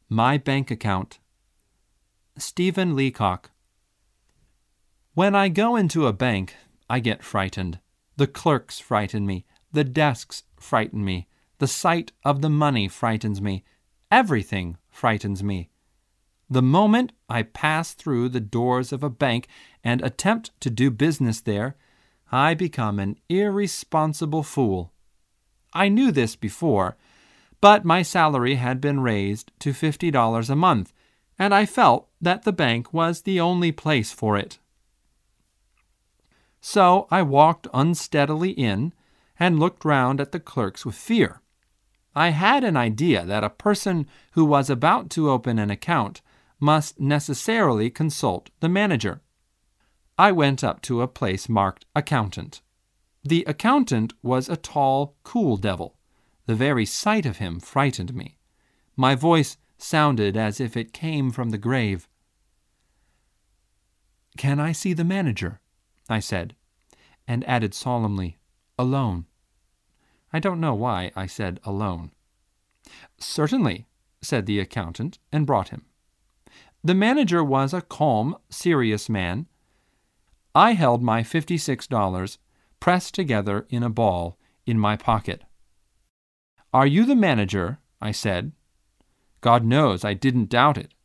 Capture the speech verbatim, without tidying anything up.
My bank account. Stephen Leacock. When I go into a bank, I get frightened. The clerks frighten me. The desks frighten me. The sight of the money frightens me. Everything frightens me. The moment I pass through the doors of a bank and attempt to do business there, I become an irresponsible fool. I knew this before, but my salary had been raised to fifty dollars a month, and I felt that the bank was the only place for it. So I walked unsteadily in and looked round at the clerks with fear. I had an idea that a person who was about to open an account must necessarily consult the manager. I went up to a place marked accountant. The accountant was a tall, cool devil. The very sight of him frightened me. My voice sounded as if it came from the grave. "Can I see the manager?" I said, and added solemnly, "Alone." I don't know why I said alone. "Certainly," said the accountant, and brought him. The manager was a calm, serious man. I held my fifty-six dollars pressed together in a ball in my pocket. "Are you the manager?" I said. God knows I didn't doubt it.